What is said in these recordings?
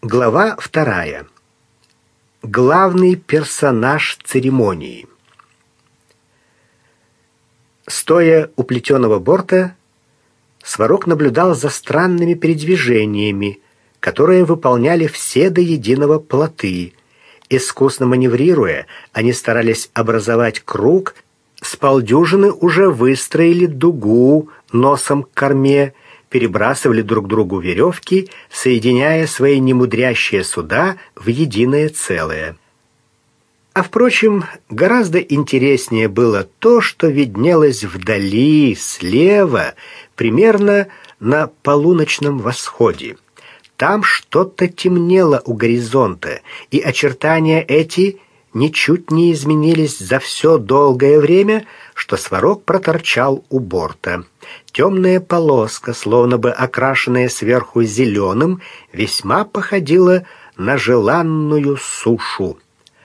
Глава 2. Главный персонаж церемонии. Стоя у плетеного борта, Сварог наблюдал за странными передвижениями, которые выполняли все до единого плоты. Искусно маневрируя, они старались образовать круг, с полдюжины уже выстроили дугу носом к корме, перебрасывали друг другу веревки, соединяя свои немудрящие суда в единое целое. А впрочем, гораздо интереснее было то, что виднелось вдали, слева, примерно на полуночном восходе. Там что-то темнело у горизонта, и очертания эти ничуть не изменились за все долгое время, что Сварог проторчал у борта. Темная полоска, словно бы окрашенная сверху зеленым, весьма походила на желанную сушу.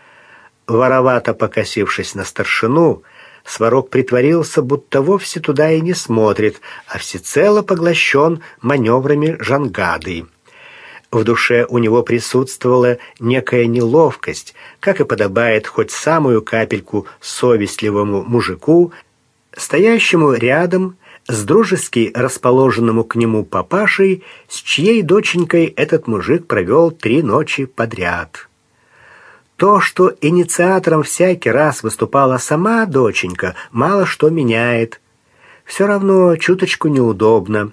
Воровато покосившись на старшину, Сварог притворился, будто вовсе туда и не смотрит, а всецело поглощен маневрами Жангады. В душе у него присутствовала некая неловкость, как и подобает хоть самую капельку совестливому мужику, стоящему рядом с дружески расположенному к нему папашей, с чьей доченькой этот мужик провел 3 ночи подряд. То, что инициатором всякий раз выступала сама доченька, мало что меняет. Все равно чуточку неудобно.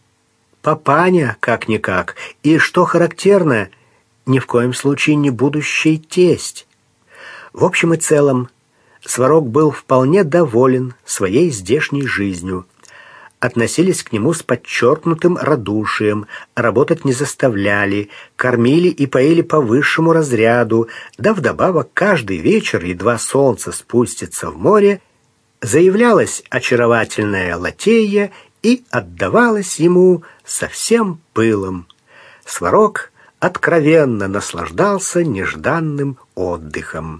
Папаня, как-никак, и, что характерно, ни в коем случае не будущий тесть. В общем и целом, Сварог был вполне доволен своей здешней жизнью. Относились к нему с подчеркнутым радушием, работать не заставляли, кормили и поили по высшему разряду, да вдобавок каждый вечер, едва солнце спустится в море, заявлялась очаровательная латея и отдавалась ему со всем пылом. Сварог откровенно наслаждался нежданным отдыхом.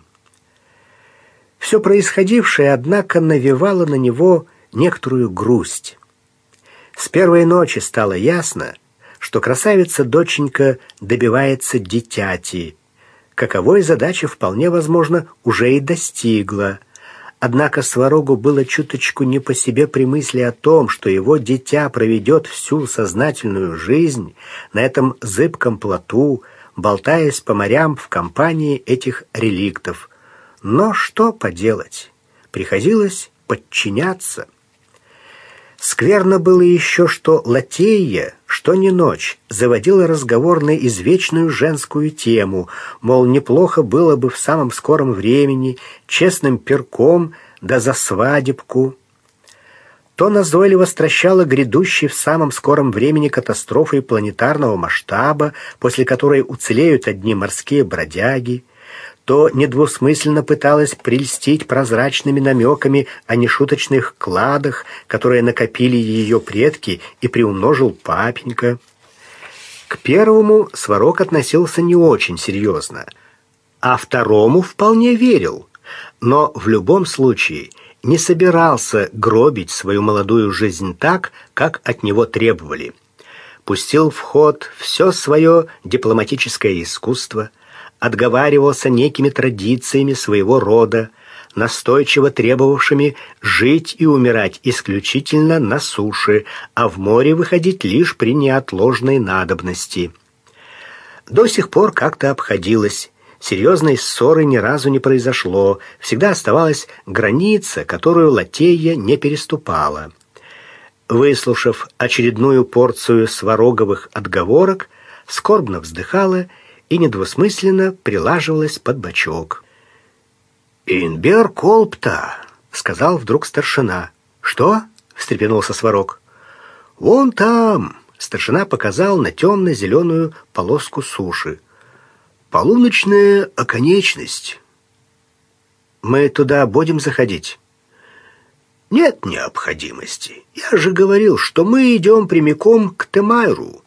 Все происходившее, однако, навевало на него некоторую грусть. С первой ночи стало ясно, что красавица-доченька добивается дитяти. Каковой задачи, вполне возможно, уже и достигла. Однако Сварогу было чуточку не по себе при мысли о том, что его дитя проведет всю сознательную жизнь на этом зыбком плоту, болтаясь по морям в компании этих реликтов. Но что поделать? Приходилось подчиняться. Скверно было еще, что латея, что ни ночь, заводила разговор на извечную женскую тему, мол, неплохо было бы в самом скором времени честным перком да за свадебку. То назойливо стращала грядущей в самом скором времени катастрофой планетарного масштаба, после которой уцелеют одни морские бродяги, то недвусмысленно пыталась прельстить прозрачными намеками о нешуточных кладах, которые накопили ее предки и приумножил папенька. К первому Сварог относился не очень серьезно, а второму вполне верил, но в любом случае не собирался гробить свою молодую жизнь так, как от него требовали. Пустил в ход все свое дипломатическое искусство, отговаривался некими традициями своего рода, настойчиво требовавшими жить и умирать исключительно на суше, а в море выходить лишь при неотложной надобности. До сих пор как-то обходилось. Серьезной ссоры ни разу не произошло, всегда оставалась граница, которую латея не переступала. Выслушав очередную порцию свароговых отговорок, скорбно вздыхала и недвусмысленно прилаживалась под бочок. «Инбер Колпта», — сказал вдруг старшина. «Что?» — встрепенулся Сварог. «Вон там», — старшина показал на темно-зеленую полоску суши. «Полуночная оконечность». «Мы туда будем заходить?» «Нет необходимости. Я же говорил, что мы идем прямиком к Темайру».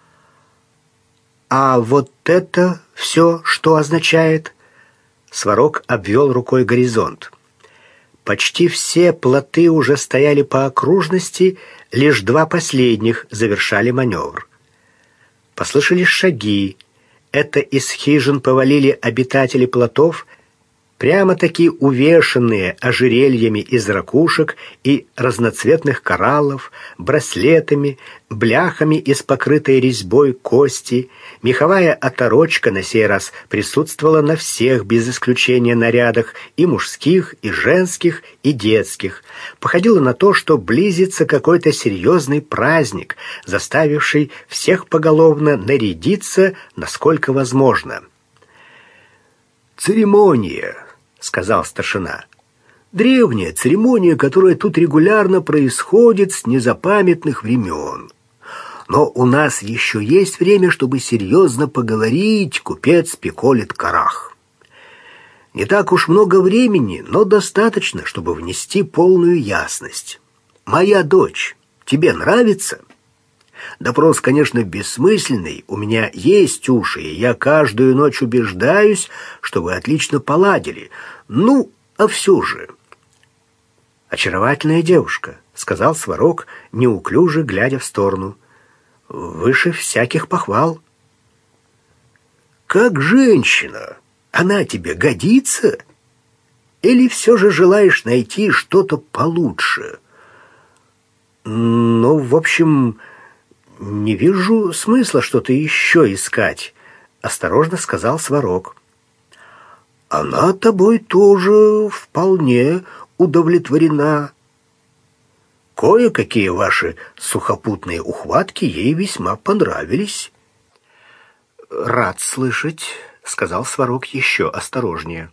«А вот это все что означает?» Сварог обвел рукой горизонт. Почти все плоты уже стояли по окружности, лишь 2 последних завершали маневр. Послышались шаги. Это из хижин повалили обитатели плотов, прямо-таки увешанные ожерельями из ракушек и разноцветных кораллов, браслетами, бляхами из покрытой резьбой кости. Меховая оторочка на сей раз присутствовала на всех без исключения нарядах, и мужских, и женских, и детских. Походило на то, что близится какой-то серьезный праздник, заставивший всех поголовно нарядиться, насколько возможно. «Церемония», — сказал старшина. «Древняя церемония, которая тут регулярно происходит с незапамятных времен. Но у нас еще есть время, чтобы серьезно поговорить, купец Пиколет Карах. Не так уж много времени, но достаточно, чтобы внести полную ясность. Моя дочь тебе нравится?» Допрос, конечно, бессмысленный. У меня есть уши, и я каждую ночь убеждаюсь, что вы отлично поладили. Ну, а все же... «Очаровательная девушка», — сказал Сварог, неуклюже глядя в сторону. «Выше всяких похвал». «Как женщина, она тебе годится? Или все же желаешь найти что-то получше?» «Ну, в общем... «Не вижу смысла что-то еще искать», — осторожно сказал Сварог. «Она тобой тоже вполне удовлетворена. Кое-какие ваши сухопутные ухватки ей весьма понравились». «Рад слышать», — сказал Сварог еще осторожнее.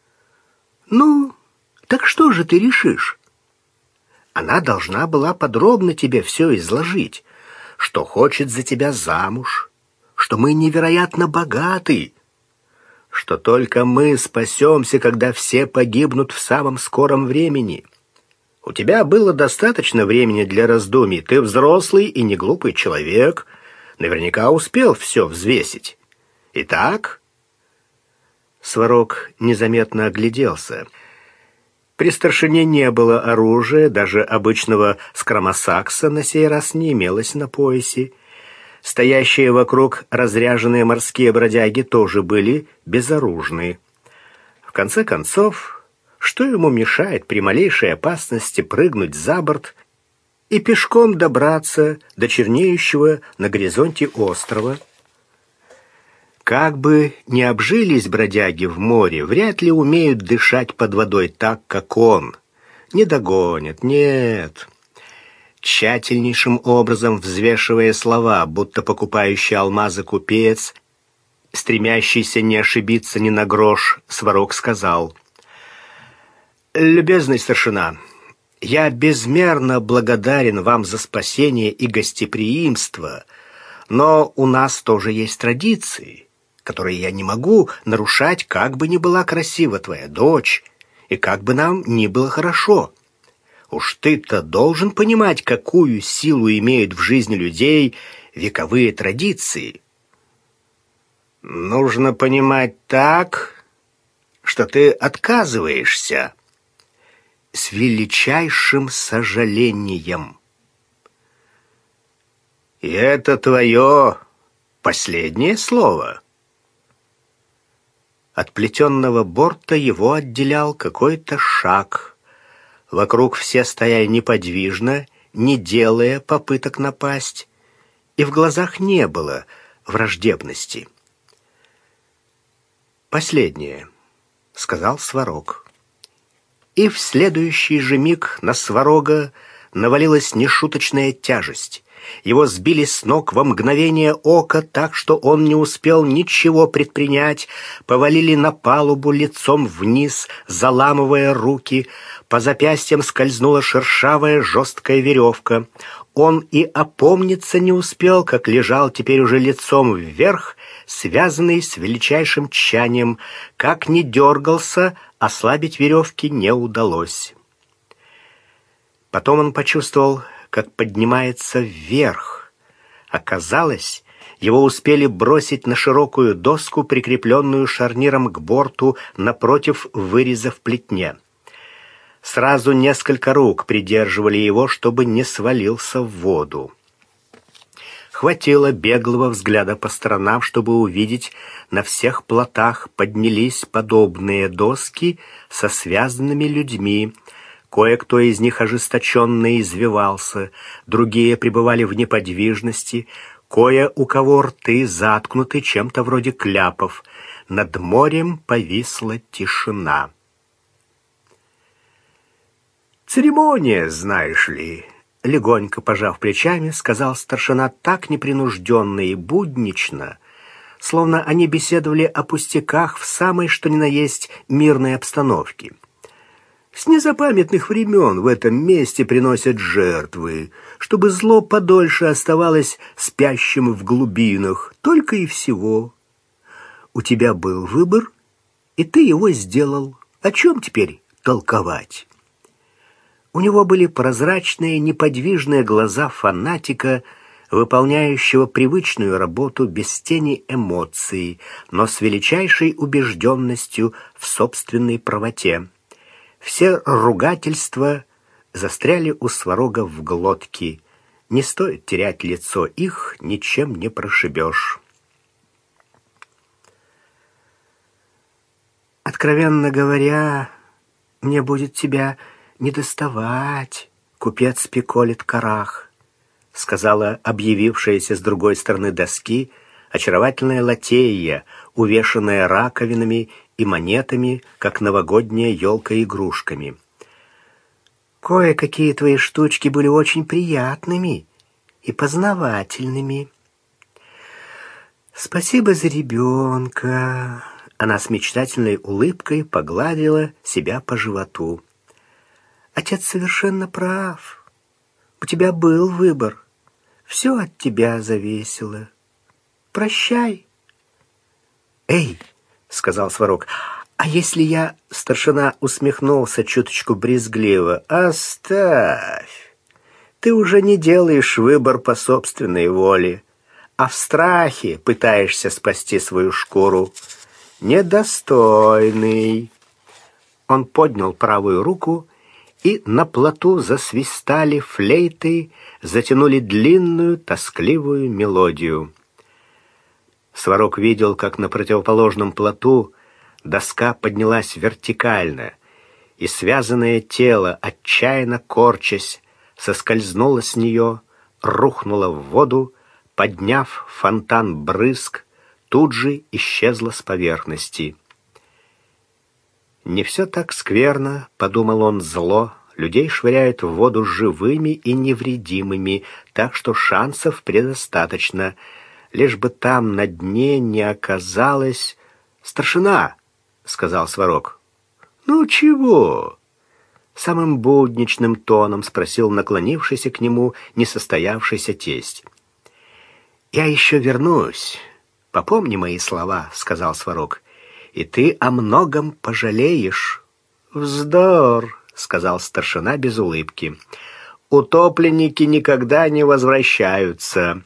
«Ну, так что же ты решишь?» «Она должна была подробно тебе все изложить, что хочет за тебя замуж, что мы невероятно богаты, что только мы спасемся, когда все погибнут в самом скором времени. У тебя было достаточно времени для раздумий, ты взрослый и не глупый человек, наверняка успел все взвесить. Итак...» Сварог незаметно огляделся. При старшине не было оружия, даже обычного скромосакса на сей раз не имелось на поясе. Стоящие вокруг разряженные морские бродяги тоже были безоружны. В конце концов, что ему мешает при малейшей опасности прыгнуть за борт и пешком добраться до чернеющего на горизонте острова? Как бы ни обжились бродяги в море, вряд ли умеют дышать под водой так, как он. Не догонят, нет. Тщательнейшим образом взвешивая слова, будто покупающий алмазы купец, стремящийся не ошибиться ни на грош, Сварог сказал: «Любезный старшина, я безмерно благодарен вам за спасение и гостеприимство, но у нас тоже есть традиции, которые я не могу нарушать, как бы ни была красива твоя дочь, и как бы нам ни было хорошо. Уж ты-то должен понимать, какую силу имеют в жизни людей вековые традиции». «Нужно понимать так, что ты отказываешься». «С величайшим сожалением». «И это твое последнее слово?» От плетенного борта его отделял какой-то шаг. Вокруг все стояли неподвижно, не делая попыток напасть, и в глазах не было враждебности. «Последнее», — сказал Сварог. И в следующий же миг на Сварога навалилась нешуточная тяжесть. Его сбили с ног во мгновение ока так, что он не успел ничего предпринять, повалили на палубу лицом вниз, заламывая руки. По запястьям скользнула шершавая жесткая веревка. Он и опомниться не успел, как лежал теперь уже лицом вверх, связанный с величайшим тщанием. Как ни дергался, ослабить веревки не удалось. Потом он почувствовал, как поднимается вверх. Оказалось, его успели бросить на широкую доску, прикрепленную шарниром к борту напротив выреза в плетне. Сразу несколько рук придерживали его, чтобы не свалился в воду. Хватило беглого взгляда по сторонам, чтобы увидеть, на всех плотах поднялись подобные доски со связанными людьми. Кое-кто из них ожесточенно извивался, другие пребывали в неподвижности, кое у кого рты заткнуты чем-то вроде кляпов. Над морем повисла тишина. «Церемония, знаешь ли», — легонько пожав плечами, сказал старшина так непринужденно и буднично, словно они беседовали о пустяках в самой что ни на есть мирной обстановке. «С незапамятных времен в этом месте приносят жертвы, чтобы зло подольше оставалось спящим в глубинах, только и всего. У тебя был выбор, и ты его сделал. О чем теперь толковать?» У него были прозрачные, неподвижные глаза фанатика, выполняющего привычную работу без тени эмоций, но с величайшей убежденностью в собственной правоте. Все ругательства застряли у Сварога в глотке. Не стоит терять лицо, их ничем не прошибешь. «Откровенно говоря, мне будет тебя не доставать, купец Пиколет Карах», сказала объявившаяся с другой стороны доски очаровательная латея, увешанная раковинами и монетами, как новогодняя елка игрушками. «Кое-какие твои штучки были очень приятными и познавательными. Спасибо за ребенка». Она с мечтательной улыбкой погладила себя по животу. «Отец совершенно прав. У тебя был выбор. Все от тебя зависело. Прощай». «Эй!» — сказал Сварог. «А если я...» — старшина усмехнулся чуточку брезгливо. «Оставь! Ты уже не делаешь выбор по собственной воле, а в страхе пытаешься спасти свою шкуру. Недостойный». Он поднял правую руку, и на плоту засвистали флейты, затянули длинную, тоскливую мелодию. Сварог видел, как на противоположном плоту доска поднялась вертикально, и связанное тело, отчаянно корчась, соскользнуло с нее, рухнуло в воду, подняв фонтан брызг, тут же исчезло с поверхности. «Не все так скверно», — подумал он зло, — «людей швыряют в воду живыми и невредимыми, так что шансов предостаточно, лишь бы там на дне не оказалось...» «Старшина!» — сказал Сварог. «Ну чего?» — самым будничным тоном спросил наклонившийся к нему несостоявшийся тесть. «Я еще вернусь. Попомни мои слова», — сказал Сварог, — «и ты о многом пожалеешь». «Вздор», — сказал старшина без улыбки. «Утопленники никогда не возвращаются.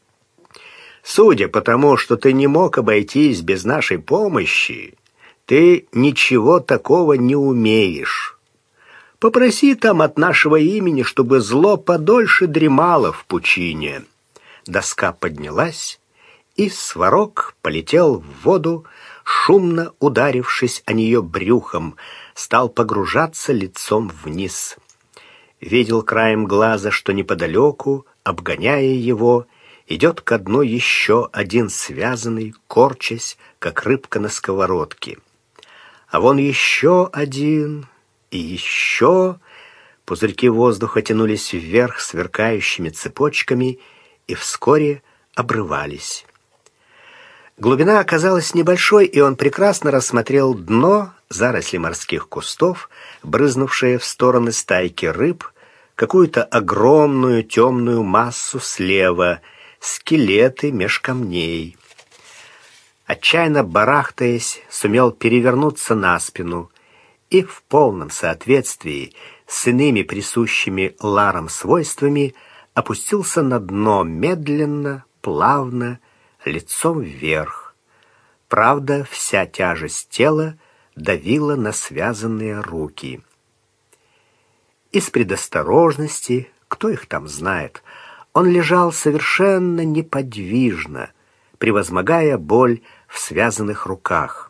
Судя по тому, что ты не мог обойтись без нашей помощи, ты ничего такого не умеешь. Попроси там от нашего имени, чтобы зло подольше дремало в пучине». Доска поднялась, и Сварог полетел в воду, шумно ударившись о нее брюхом, стал погружаться лицом вниз. Видел краем глаза, что неподалеку, обгоняя его, идет ко дну еще один связанный, корчась, как рыбка на сковородке. А вон еще один и еще. Пузырьки воздуха тянулись вверх сверкающими цепочками и вскоре обрывались. Глубина оказалась небольшой, и он прекрасно рассмотрел дно, заросли морских кустов, брызнувшие в стороны стайки рыб, какую-то огромную темную массу слева, скелеты меж камней. Отчаянно барахтаясь, сумел перевернуться на спину и в полном соответствии с иными присущими ларам свойствами опустился на дно медленно, плавно, лицом вверх. Правда, вся тяжесть тела давила на связанные руки. Из предосторожности, кто их там знает, Он лежал совершенно неподвижно, превозмогая боль в связанных руках.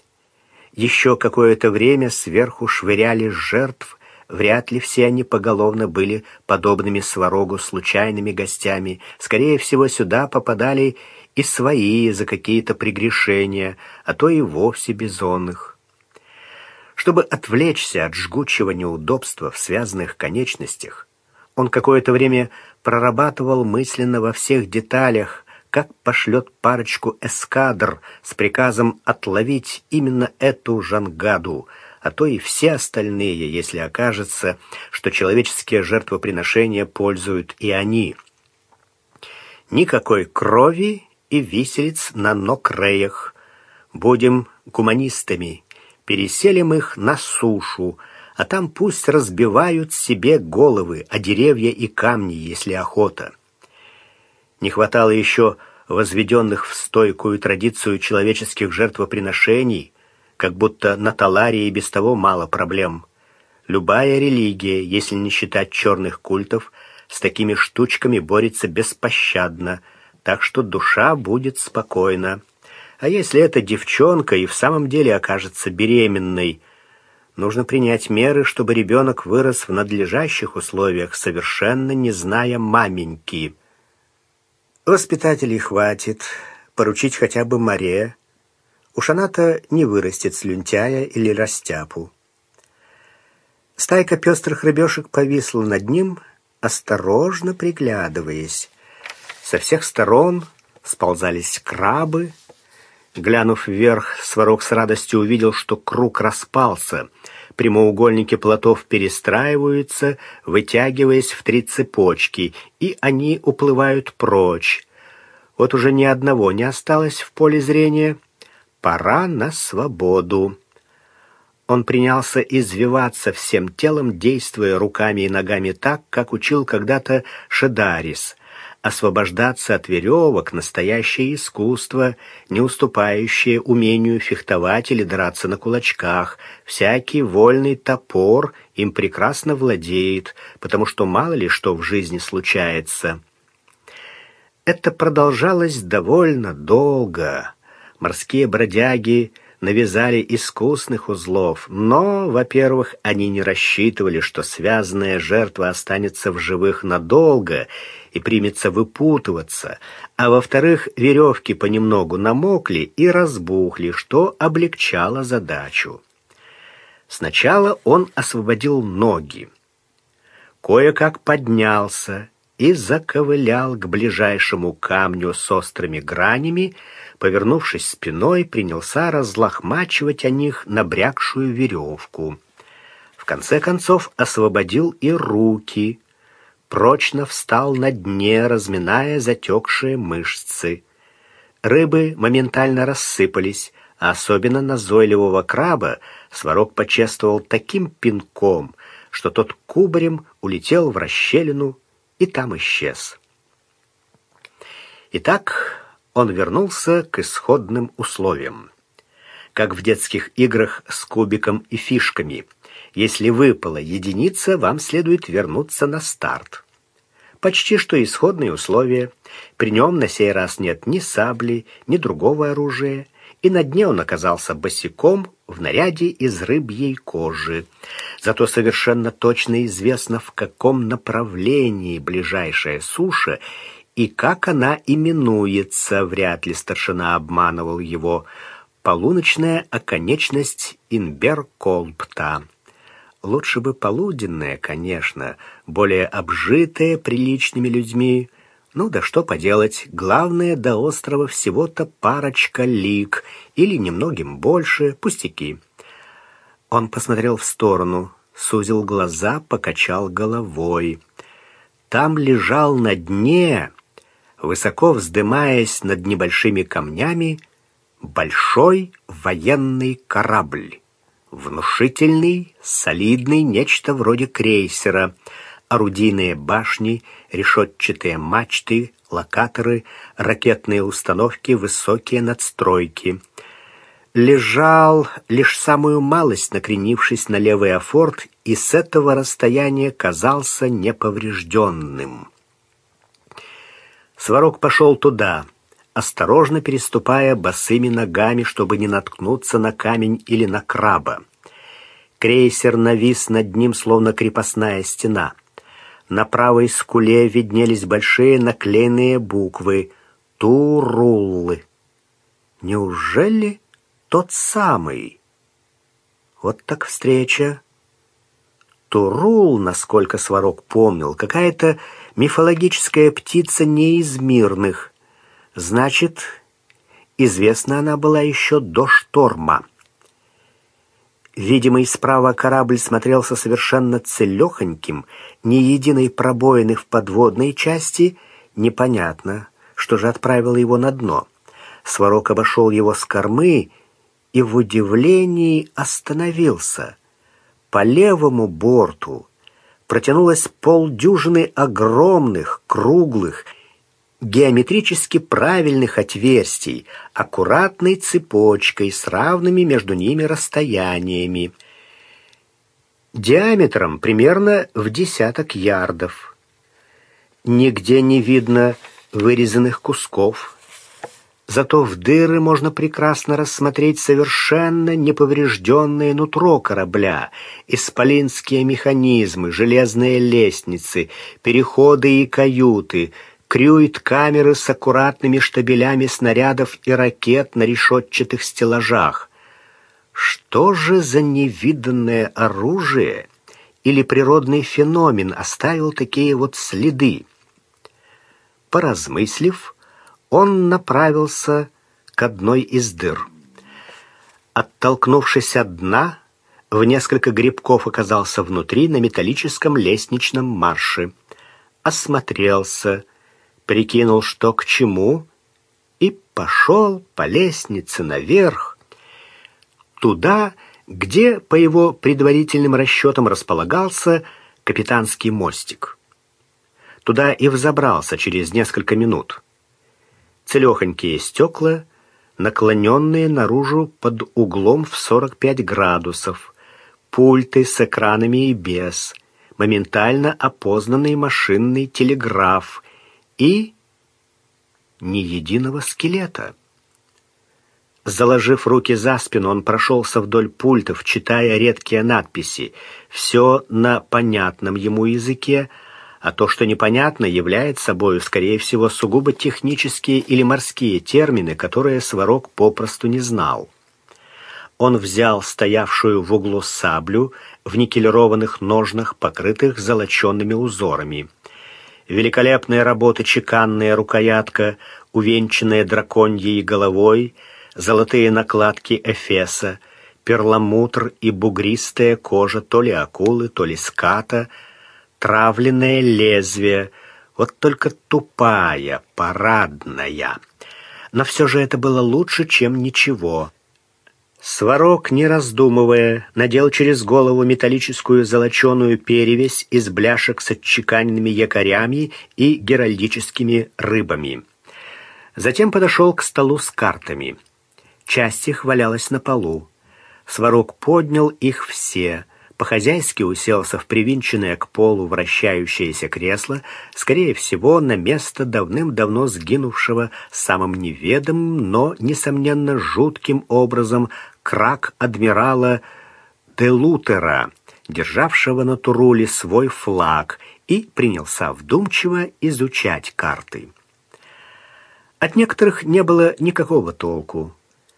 Еще какое-то время сверху швыряли жертв, вряд ли все они поголовно были подобными Сварогу случайными гостями. Скорее всего, сюда попадали и свои за какие-то прегрешения, а то и вовсе безумных. Чтобы отвлечься от жгучего неудобства в связанных конечностях, он какое-то время прорабатывал мысленно во всех деталях, как пошлет парочку эскадр с приказом отловить именно эту жангаду, а то и все остальные, если окажется, что человеческие жертвоприношения пользуют и они. Никакой крови и виселиц на Нокреях. Будем гуманистами, переселим их на сушу, а там пусть разбивают себе головы о деревья и камни, если охота. Не хватало еще возведенных в стойкую традицию человеческих жертвоприношений, как будто на Таларии без того мало проблем. Любая религия, если не считать черных культов, с такими штучками борется беспощадно, так что душа будет спокойна. А если эта девчонка и в самом деле окажется беременной, нужно принять меры, чтобы ребенок вырос в надлежащих условиях, совершенно не зная маменьки. Воспитателей хватит, поручить хотя бы Маре. Уж она-то не вырастет слюнтяя или растяпу. Стайка пестрых рыбешек повисла над ним, осторожно приглядываясь. Со всех сторон сползались крабы. Глянув вверх, Сварог с радостью увидел, что круг распался. Прямоугольники плотов перестраиваются, вытягиваясь в 3 цепочки, и они уплывают прочь. Вот уже ни одного не осталось в поле зрения. Пора на свободу. Он принялся извиваться всем телом, действуя руками и ногами так, как учил когда-то Шедарис. Освобождаться от веревок — настоящее искусство, не уступающее умению фехтовать или драться на кулачках. Всякий вольный топор им прекрасно владеет, потому что мало ли что в жизни случается. Это продолжалось довольно долго. Морские бродяги навязали искусных узлов, но, во-первых, они не рассчитывали, что связанная жертва останется в живых надолго и примется выпутываться, а во-вторых, веревки понемногу намокли и разбухли, что облегчало задачу. Сначала он освободил ноги, кое-как поднялся и заковылял к ближайшему камню с острыми гранями, повернувшись спиной, принялся разлохмачивать о них набрякшую веревку. В конце концов освободил и руки, прочно встал на дне, разминая затекшие мышцы. Рыбы моментально рассыпались, а особенно назойливого краба Сварог почувствовал таким пинком, что тот кубарем улетел в расщелину и там исчез. Итак, он вернулся к исходным условиям. Как в детских играх с кубиком и фишками. Если выпала единица, вам следует вернуться на старт. Почти что исходные условия. При нем на сей раз нет ни сабли, ни другого оружия, и на дне он оказался босиком в наряде из рыбьей кожи. Зато совершенно точно известно, в каком направлении ближайшая суша и как она именуется. Вряд ли старшина обманывал его. Полуночная оконечность Инбер-Колпта. Лучше бы полуденная, конечно, более обжитая приличными людьми. Ну да что поделать, главное, до острова всего-то парочка лиг, или немногим больше, пустяки. Он посмотрел в сторону, сузил глаза, покачал головой. Там лежал на дне, высоко вздымаясь над небольшими камнями, большой военный корабль. Внушительный, солидный, нечто вроде крейсера. Орудийные башни, решетчатые мачты, локаторы, ракетные установки, высокие надстройки. Лежал лишь самую малость, накренившись на левый афорт, и с этого расстояния казался неповрежденным. Сварог пошел туда, осторожно переступая босыми ногами, чтобы не наткнуться на камень или на краба. Крейсер навис над ним, словно крепостная стена. На правой скуле виднелись большие наклеенные буквы «Туруллы». Неужели тот самый? Вот так встреча. Турул, насколько Сварог помнил, какая-то мифологическая птица не из мирных. Значит, известна она была еще до шторма. Видимый справа корабль смотрелся совершенно целехоньким, ни единой пробоины в подводной части. Непонятно, что же отправило его на дно. Сварог обошел его с кормы и в удивлении остановился. По левому борту протянулось полдюжины огромных, круглых, геометрически правильных отверстий, аккуратной цепочкой с равными между ними расстояниями, диаметром примерно в 10 ярдов. Нигде не видно вырезанных кусков. Зато в дыры можно прекрасно рассмотреть совершенно неповрежденное нутро корабля, исполинские механизмы, железные лестницы, переходы и каюты, крюит-камеры с аккуратными штабелями снарядов и ракет на решетчатых стеллажах. Что же за невиданное оружие или природный феномен оставил такие вот следы? Поразмыслив, он направился к одной из дыр. Оттолкнувшись от дна, в несколько грибков оказался внутри на металлическом лестничном марше. Осмотрелся, прикинул, что к чему, и пошел по лестнице наверх, туда, где, по его предварительным расчетам, располагался капитанский мостик. Туда и взобрался через несколько минут. Целехонькие стекла, наклоненные наружу под углом в 45 градусов, пульты с экранами и без, моментально опознанный машинный телеграф и ни единого скелета. Заложив руки за спину, он прошелся вдоль пультов, читая редкие надписи, все на понятном ему языке, а то, что непонятно, является собой, скорее всего, сугубо технические или морские термины, которые Сварог попросту не знал. Он взял стоявшую в углу саблю в никелированных ножнах, покрытых золоченными узорами. Великолепная работа чеканная рукоятка, увенчанная драконьей головой, золотые накладки эфеса, перламутр и бугристая кожа то ли акулы, то ли ската, травленное лезвие, вот только тупая, парадная. Но все же это было лучше, чем ничего. Сварог, не раздумывая, надел через голову металлическую золоченую перевесь из бляшек с отчеканенными якорями и геральдическими рыбами. Затем подошел к столу с картами. Часть их валялась на полу. Сварог поднял их все, по-хозяйски уселся в привинченное к полу вращающееся кресло, скорее всего, на место давным-давно сгинувшего самым неведомым, но, несомненно, жутким образом крак-адмирала де Лутера, державшего на Туруле свой флаг, и принялся вдумчиво изучать карты. От некоторых не было никакого толку.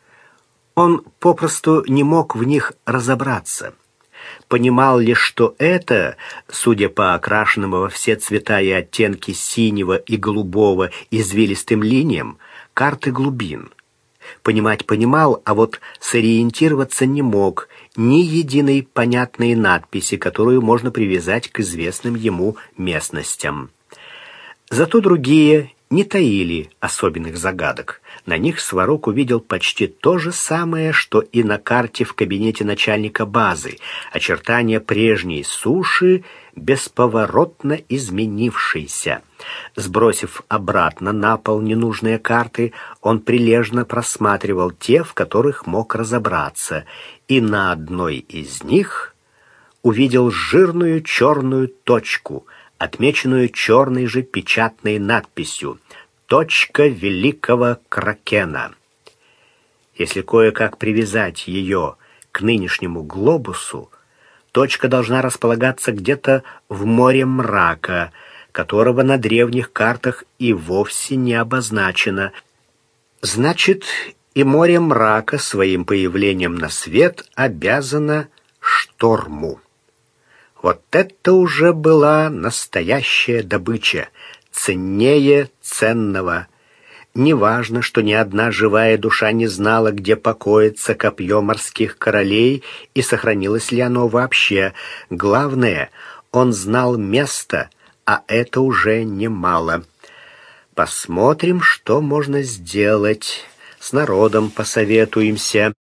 Он попросту не мог в них разобраться. Понимал лишь, что это, судя по окрашенным во все цвета и оттенки синего и голубого извилистым линиям, карты глубин. Понимать понимал, а вот сориентироваться не мог, ни единой понятной надписи, которую можно привязать к известным ему местностям. Зато другие не таили особенных загадок. На них Сварог увидел почти то же самое, что и на карте в кабинете начальника базы. Очертания прежней суши, бесповоротно изменившейся. Сбросив обратно на пол ненужные карты, он прилежно просматривал те, в которых мог разобраться, и на одной из них увидел жирную черную точку, отмеченную черной же печатной надписью точка великого кракена. Если кое-как привязать ее к нынешнему глобусу, точка должна располагаться где-то в море мрака, которого на древних картах и вовсе не обозначено. Значит, и море мрака своим появлением на свет обязано шторму. Вот это уже была настоящая добыча, ценнее ценного. Неважно, что ни одна живая душа не знала, где покоится копье морских королей и сохранилось ли оно вообще. Главное, он знал место, а это уже немало. Посмотрим, что можно сделать. С народом посоветуемся.